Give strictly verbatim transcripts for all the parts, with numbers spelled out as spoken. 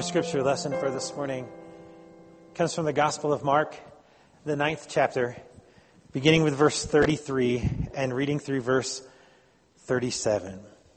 Our scripture lesson for this morning comes from the Gospel of Mark, the ninth chapter, beginning with verse thirty-three and reading through verse thirty-seven.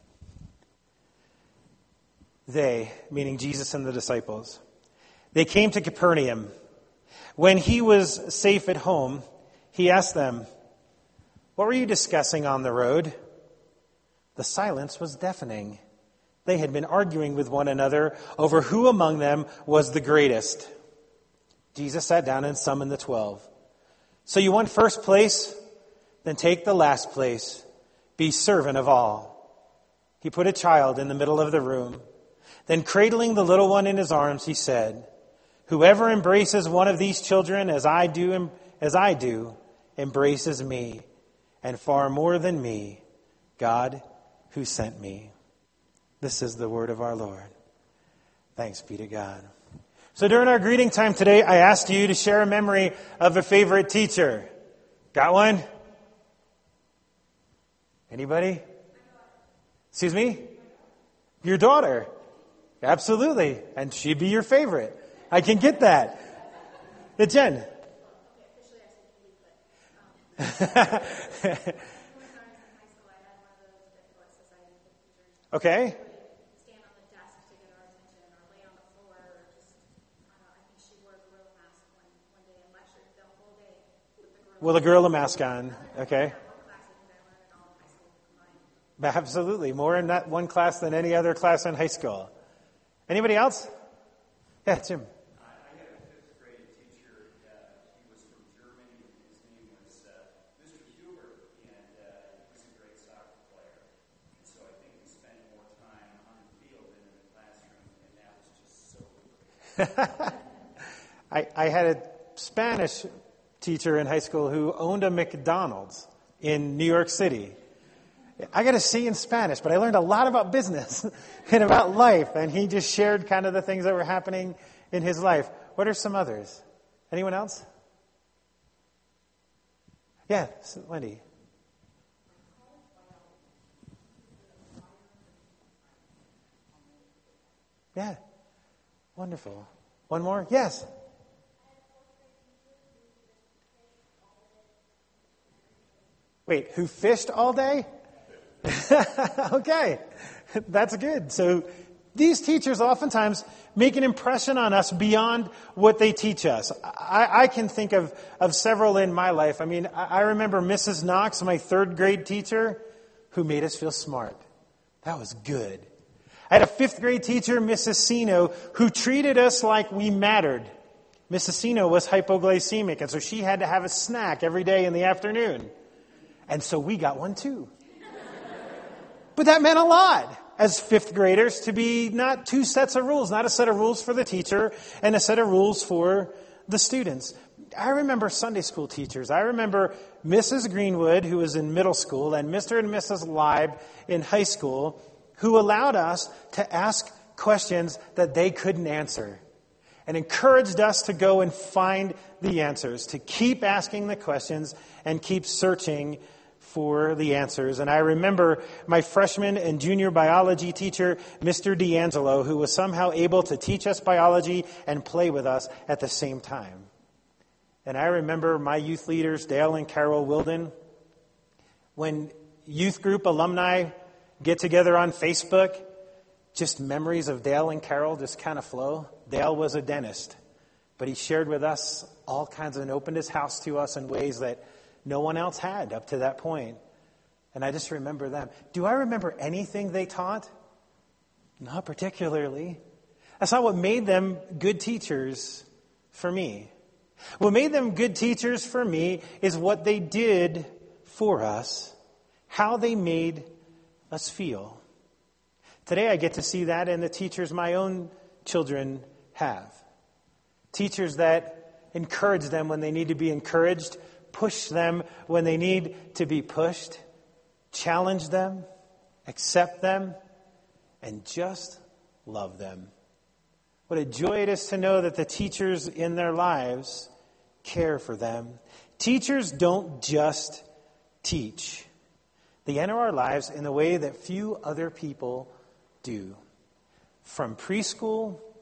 They, meaning Jesus and the disciples, they came to Capernaum. When he was safe at home, he asked them, "What were you discussing on the road?" The silence was deafening. They had been arguing with one another over who among them was the greatest. Jesus sat down and summoned the twelve. "So you want first place? Then take the last place. Be servant of all." He put a child in the middle of the room. Then cradling the little one in his arms, he said, "Whoever embraces one of these children as I do, as I do, embraces me, and far more than me, God who sent me." This is the word of our Lord. Thanks be to God. So during our greeting time today, I asked you to share a memory of a favorite teacher. Got one? Anybody? Excuse me? Your daughter. Absolutely. And she'd be your favorite. I can get that. Yeah, Jen. Okay. Stand on the desk to get our attention, or lay on the floor, or just, I don't know, I think she wore a gorilla mask one, one day and lectured the whole day with the gorilla. With a gorilla mask on. Okay. One class I think I learned in all of high school combined. Absolutely. More in that one class than any other class in high school. Anybody else? Yeah, Jim. I, I had a Spanish teacher in high school who owned a McDonald's in New York City. I got a C in Spanish, but I learned a lot about business and about life, and he just shared kind of the things that were happening in his life. What are some others? Anyone else? Yeah, Wendy. Yeah. Wonderful. One more? Yes. Wait, who fished all day? Okay, that's good. So these teachers oftentimes make an impression on us beyond what they teach us. I, I can think of, of several in my life. I mean, I, I remember Missus Knox, my third grade teacher, who made us feel smart. That was good. I had a fifth grade teacher, Missus Sino, who treated us like we mattered. Missus Sino was hypoglycemic, and so she had to have a snack every day in the afternoon. And so we got one too. But that meant a lot as fifth graders to be not two sets of rules, not a set of rules for the teacher and a set of rules for the students. I remember Sunday school teachers. I remember Missus Greenwood, who was in middle school, and Mister and Missus Leib in high school, who allowed us to ask questions that they couldn't answer and encouraged us to go and find the answers, to keep asking the questions and keep searching for the answers. And I remember my freshman and junior biology teacher, Mister D'Angelo, who was somehow able to teach us biology and play with us at the same time. And I remember my youth leaders, Dale and Carol Wilden, when youth group alumni get together on Facebook, just memories of Dale and Carol just kind of flow. Dale was a dentist, but he shared with us all kinds of, and opened his house to us in ways that no one else had up to that point. And I just remember them. Do I remember anything they taught? Not particularly. That's not what made them good teachers for me. What made them good teachers for me is what they did for us, how they made us feel. Today I get to see that in the teachers my own children have. Teachers that encourage them when they need to be encouraged, push them when they need to be pushed, challenge them, accept them, and just love them. What a joy it is to know that the teachers in their lives care for them. Teachers don't just teach. They enter our lives in a way that few other people do. From preschool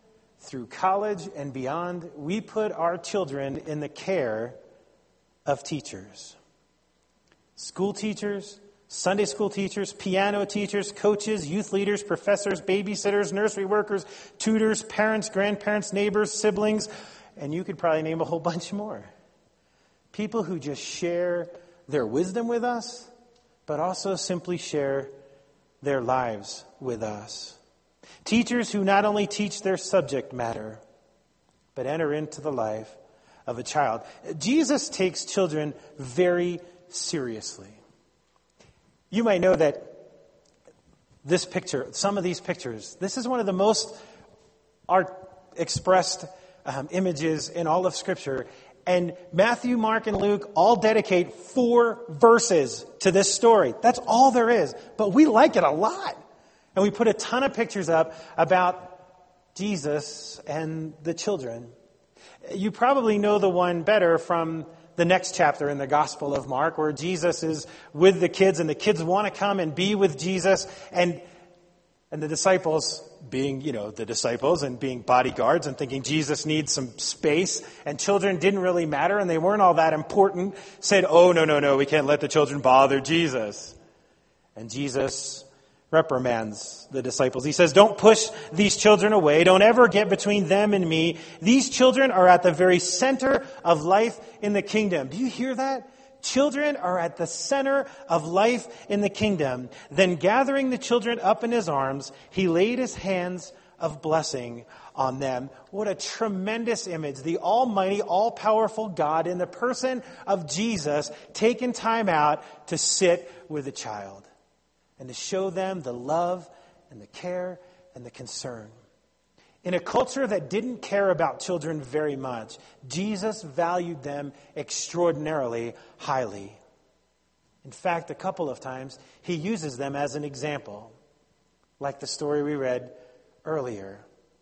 through college and beyond, we put our children in the care of teachers. School teachers, Sunday school teachers, piano teachers, coaches, youth leaders, professors, babysitters, nursery workers, tutors, parents, grandparents, neighbors, siblings, and you could probably name a whole bunch more. People who just share their wisdom with us, but also simply share their lives with us. Teachers who not only teach their subject matter, but enter into the life of a child. Jesus takes children very seriously. You might know that this picture, some of these pictures, this is one of the most art expressed um, images in all of Scripture. And Matthew, Mark, and Luke all dedicate four verses to this story. That's all there is. But we like it a lot. And we put a ton of pictures up about Jesus and the children. You probably know the one better from the next chapter in the Gospel of Mark, where Jesus is with the kids and the kids want to come and be with Jesus. And and the disciples, being, you know, the disciples and being bodyguards and thinking Jesus needs some space, and children didn't really matter and they weren't all that important, said, oh, no, no, no, we can't let the children bother Jesus. And Jesus reprimands the disciples. He says, don't push these children away. Don't ever get between them and me. These children are at the very center of life in the kingdom. Do you hear that? Children are at the center of life in the kingdom. Then gathering the children up in his arms, he laid his hands of blessing on them. What a tremendous image. The almighty, all-powerful God in the person of Jesus taking time out to sit with a child and to show them the love and the care and the concern. In a culture that didn't care about children very much, Jesus valued them extraordinarily highly. In fact, a couple of times, he uses them as an example, like the story we read earlier.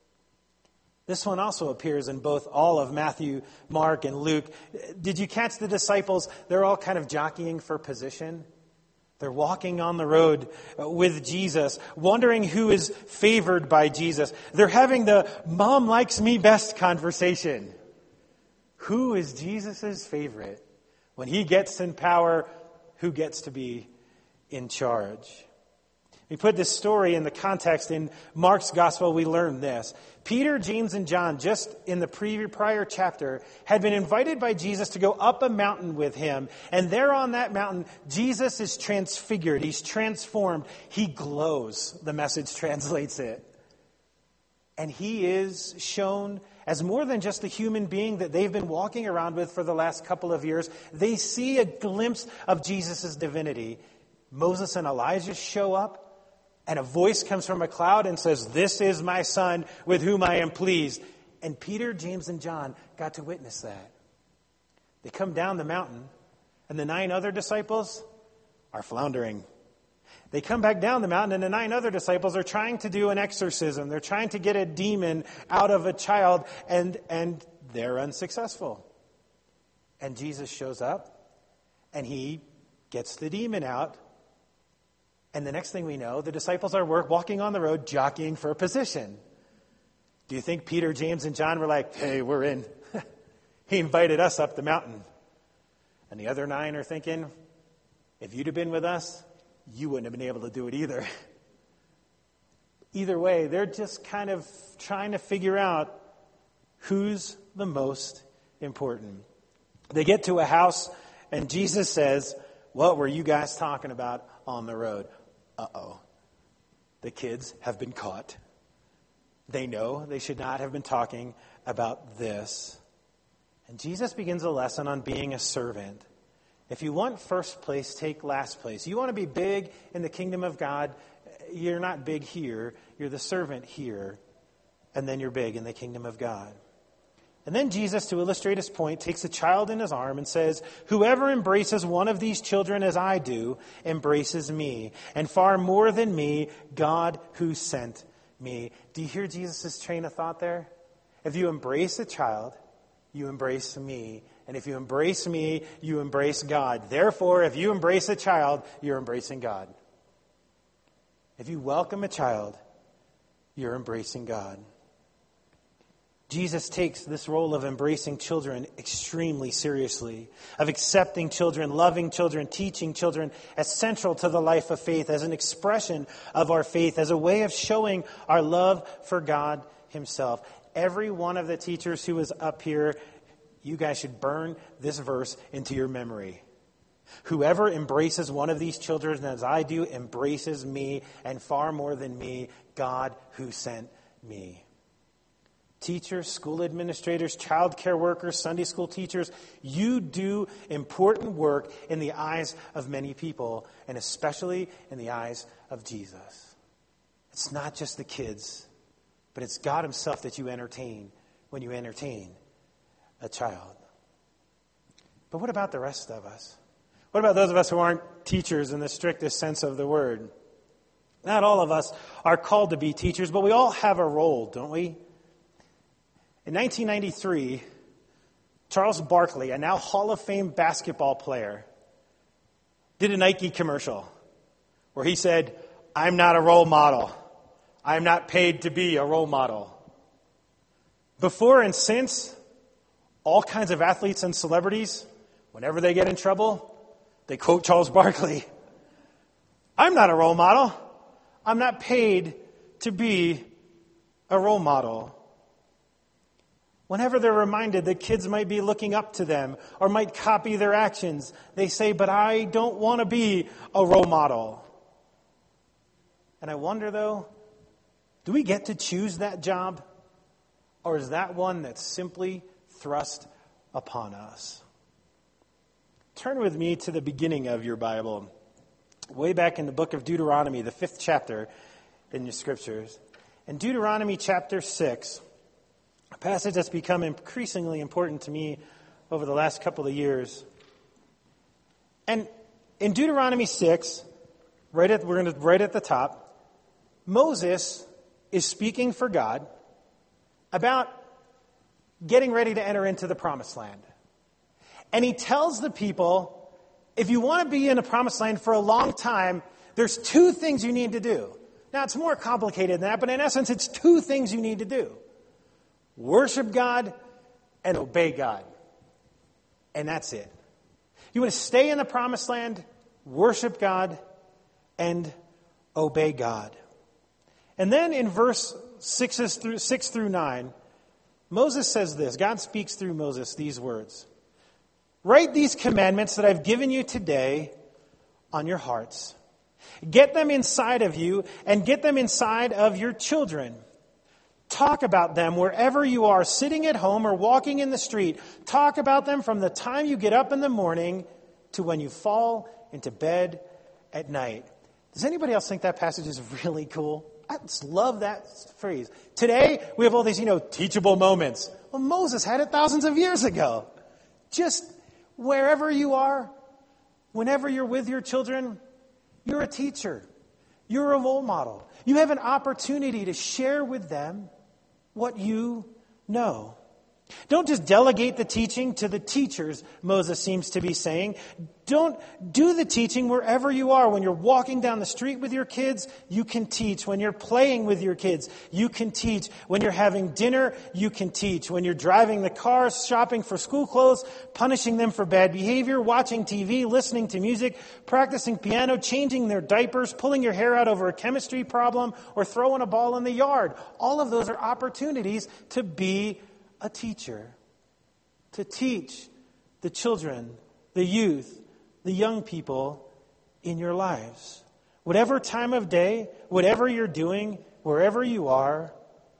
This one also appears in both all of Matthew, Mark, and Luke. Did you catch the disciples? They're all kind of jockeying for position. They're walking on the road with Jesus, wondering who is favored by Jesus. They're having the mom likes me best conversation. Who is Jesus' favorite? When he gets in power, who gets to be in charge? We put this story in the context in Mark's gospel, we learn this. Peter, James, and John, just in the pre- prior chapter, had been invited by Jesus to go up a mountain with him. And there on that mountain, Jesus is transfigured. He's transformed. He glows, the message translates it. And he is shown as more than just a human being that they've been walking around with for the last couple of years. They see a glimpse of Jesus' divinity. Moses and Elijah show up. And a voice comes from a cloud and says, this is my son with whom I am pleased. And Peter, James, and John got to witness that. They come down the mountain, and the nine other disciples are floundering. They come back down the mountain, and the nine other disciples are trying to do an exorcism. They're trying to get a demon out of a child, and, and they're unsuccessful. And Jesus shows up, and he gets the demon out. And the next thing we know, the disciples are walking on the road, jockeying for a position. Do you think Peter, James, and John were like, hey, we're in. He invited us up the mountain. And the other nine are thinking, if you'd have been with us, you wouldn't have been able to do it either. Either way, they're just kind of trying to figure out who's the most important. They get to a house, and Jesus says, what were you guys talking about on the road? Uh-oh. The kids have been caught. They know they should not have been talking about this. And Jesus begins a lesson on being a servant. If you want first place, take last place. You want to be big in the kingdom of God, you're not big here. You're the servant here. And then you're big in the kingdom of God. And then Jesus, to illustrate his point, takes a child in his arm and says, whoever embraces one of these children as I do, embraces me. And far more than me, God who sent me. Do you hear Jesus' train of thought there? If you embrace a child, you embrace me. And if you embrace me, you embrace God. Therefore, if you embrace a child, you're embracing God. If you welcome a child, you're embracing God. Jesus takes this role of embracing children extremely seriously, of accepting children, loving children, teaching children as central to the life of faith, as an expression of our faith, as a way of showing our love for God himself. Every one of the teachers who was up here, you guys should burn this verse into your memory. Whoever embraces one of these children as I do embraces me, and far more than me, God who sent me. Teachers, school administrators, child care workers, Sunday school teachers, you do important work in the eyes of many people, and especially in the eyes of Jesus. It's not just the kids, but it's God himself that you entertain when you entertain a child. But what about the rest of us? What about those of us who aren't teachers in the strictest sense of the word? Not all of us are called to be teachers, but we all have a role, don't we? In nineteen ninety-three, Charles Barkley, a now Hall of Fame basketball player, did a Nike commercial where he said, "I'm not a role model. I'm not paid to be a role model." Before and since, all kinds of athletes and celebrities, whenever they get in trouble, they quote Charles Barkley. "I'm not a role model. I'm not paid to be a role model." Whenever they're reminded that kids might be looking up to them or might copy their actions, they say, "But I don't want to be a role model." And I wonder, though, do we get to choose that job? Or is that one that's simply thrust upon us? Turn with me to the beginning of your Bible, way back in the book of Deuteronomy, the fifth chapter in your scriptures. In Deuteronomy chapter six, a passage that's become increasingly important to me over the last couple of years. And in Deuteronomy six, right at we're going to right at the top, Moses is speaking for God about getting ready to enter into the promised land. And he tells the people, if you want to be in the promised land for a long time, there's two things you need to do. Now, it's more complicated than that, but in essence, it's two things you need to do. Worship God and obey God. And that's it. You want to stay in the promised land, worship God, and obey God. And then in verse six through, six through nine, Moses says this. God speaks through Moses these words. "Write these commandments that I've given you today on your hearts. Get them inside of you and get them inside of your children. Talk about them wherever you are, sitting at home or walking in the street. Talk about them from the time you get up in the morning to when you fall into bed at night." Does anybody else think that passage is really cool? I just love that phrase. Today, we have all these, you know, teachable moments. Well, Moses had it thousands of years ago. Just wherever you are, whenever you're with your children, you're a teacher. You're a role model. You have an opportunity to share with them what you know. Don't just delegate the teaching to the teachers, Moses seems to be saying. Don't do the teaching wherever you are. When you're walking down the street with your kids, you can teach. When you're playing with your kids, you can teach. When you're having dinner, you can teach. When you're driving the car, shopping for school clothes, punishing them for bad behavior, watching T V, listening to music, practicing piano, changing their diapers, pulling your hair out over a chemistry problem, or throwing a ball in the yard. All of those are opportunities to be a teacher, to teach the children, the youth, the young people in your lives. Whatever time of day, whatever you're doing, wherever you are,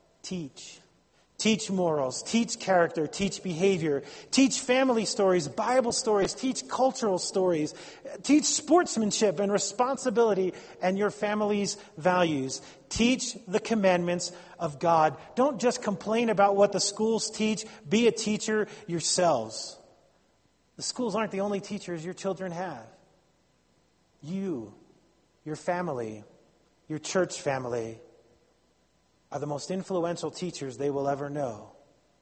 teach. Teach morals, teach character, teach behavior, teach family stories, Bible stories, teach cultural stories, teach sportsmanship and responsibility and your family's values. Teach the commandments of God. Don't just complain about what the schools teach. Be a teacher yourselves. The schools aren't the only teachers your children have. You, your family, your church family, are the most influential teachers they will ever know.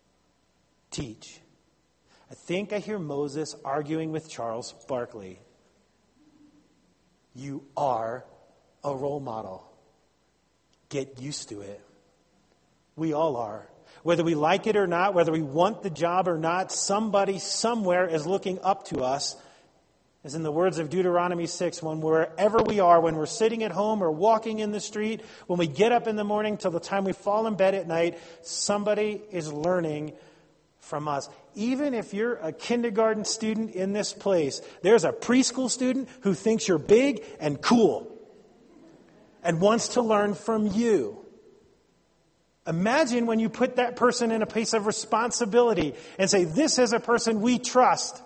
Teach. I think I hear Moses arguing with Charles Barkley. You are a role model. Get used to it. We all are. Whether we like it or not, whether we want the job or not, somebody somewhere is looking up to us. As in the words of Deuteronomy six, when wherever we are, when we're sitting at home or walking in the street, when we get up in the morning till the time we fall in bed at night, somebody is learning from us. Even if you're a kindergarten student in this place, there's a preschool student who thinks you're big and cool and wants to learn from you. Imagine when you put that person in a place of responsibility and say, this is a person we trust.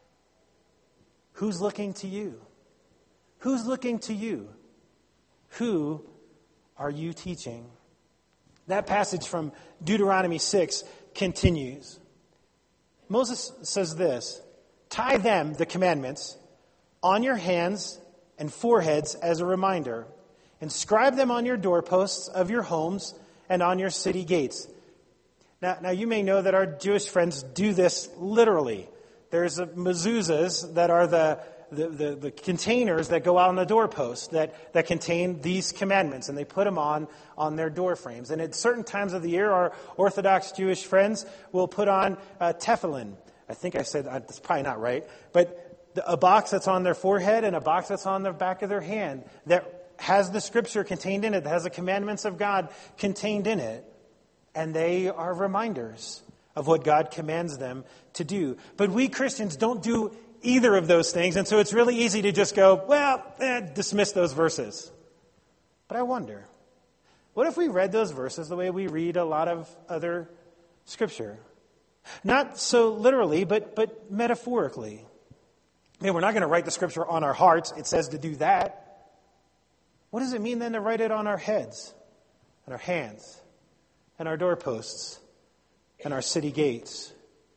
Who's looking to you? Who's looking to you? Who are you teaching? That passage from Deuteronomy six continues. Moses says this, tie them, the commandments, on your hands and foreheads as a reminder. Inscribe them on your doorposts of your homes and on your city gates. Now, now you may know that our Jewish friends do this literally. There's a mezuzahs that are the, the, the, the containers that go out on the doorpost that, that contain these commandments, and they put them on, on their door frames. And at certain times of the year, our Orthodox Jewish friends will put on uh, tefillin. I think I said, uh, that's probably not right, but the, a box that's on their forehead and a box that's on the back of their hand that has the scripture contained in it, that has the commandments of God contained in it, and they are reminders of what God commands them to do. But we Christians don't do either of those things, and so it's really easy to just go, well, eh, dismiss those verses. But I wonder, what if we read those verses the way we read a lot of other scripture? Not so literally, but, but metaphorically. I mean, we're not going to write the scripture on our hearts. It says to do that. What does it mean then to write it on our heads, and our hands, and our doorposts, and our city gates?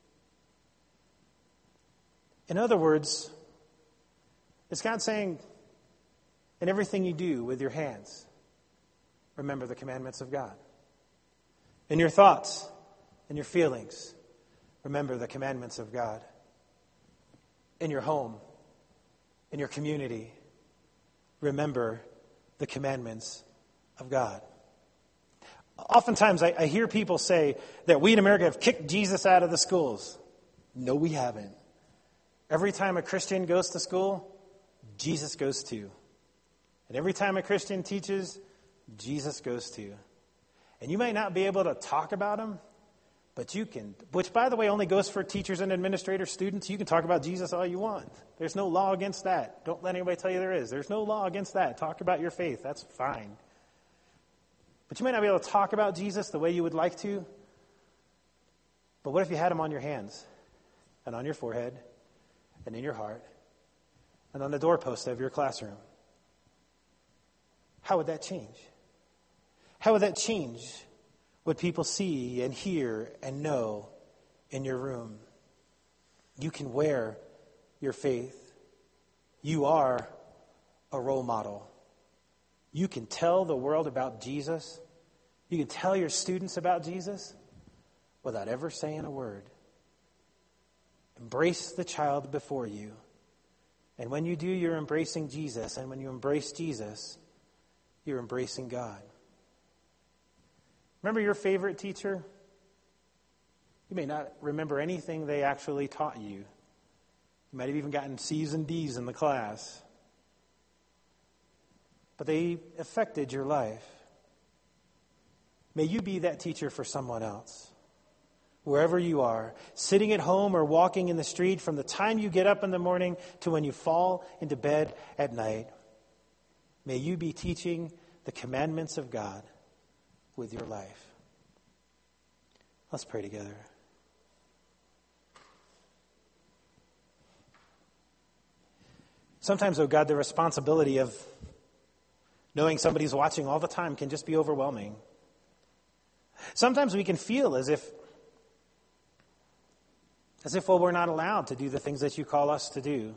In other words, it's God saying, in everything you do with your hands, remember the commandments of God. In your thoughts and your feelings, remember the commandments of God. In your home, in your community, remember the commandments of God. Oftentimes I, I hear people say that we in America have kicked Jesus out of the schools. No, we haven't. Every time a Christian goes to school, Jesus goes too. And every time a Christian teaches, Jesus goes too. And you might not be able to talk about him, but you can, which by the way only goes for teachers and administrators, students. You can talk about Jesus all you want. There's no law against that. Don't let anybody tell you there is. There's no law against that. Talk about your faith. That's fine. But you might not be able to talk about Jesus the way you would like to. But what if you had him on your hands and on your forehead and in your heart and on the doorpost of your classroom? How would that change? How would that change what people see and hear and know in your room? You can wear your faith. You are a role model. You can tell the world about Jesus. You can tell your students about Jesus without ever saying a word. Embrace the child before you. And when you do, you're embracing Jesus. And when you embrace Jesus, you're embracing God. Remember your favorite teacher? You may not remember anything they actually taught you. You might have even gotten C's and D's in the class. But they affected your life. May you be that teacher for someone else. Wherever you are, sitting at home or walking in the street, from the time you get up in the morning to when you fall into bed at night, may you be teaching the commandments of God with your life. Let's pray together. Sometimes, oh God, the responsibility of knowing somebody's watching all the time can just be overwhelming. Sometimes we can feel as if, as if, well, we're not allowed to do the things that you call us to do.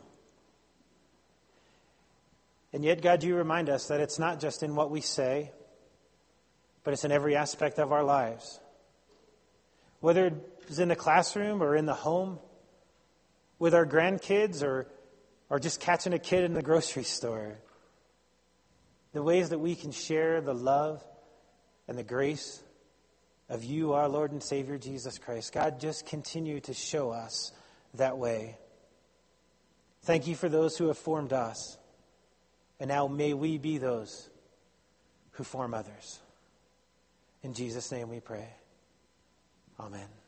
And yet, God, you remind us that it's not just in what we say, but it's in every aspect of our lives. Whether it's in the classroom or in the home, with our grandkids or, or just catching a kid in the grocery store. The ways that we can share the love and the grace of you, our Lord and Savior, Jesus Christ. God, just continue to show us that way. Thank you for those who have formed us. And now may we be those who form others. In Jesus' name we pray. Amen.